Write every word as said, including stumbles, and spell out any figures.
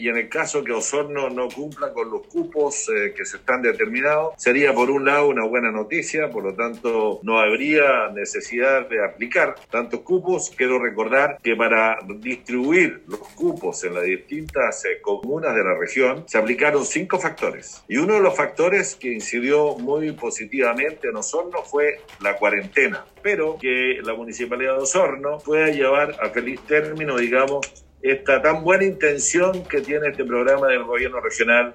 y en el caso que Osorno no cumpla con los cupos eh, que se están determinados, sería por un lado una buena noticia, por lo tanto no habría necesidad de aplicar tantos cupos. Quiero recordar que para distribuir los cupos en las distintas eh, comunas de la región se aplicaron cinco factores, y uno de los factores que incidió muy positivamente en Osorno fue la cuarentena, pero que la Municipalidad de Osorno pueda llevar a feliz término, digamos, esta tan buena intención que tiene este programa del gobierno regional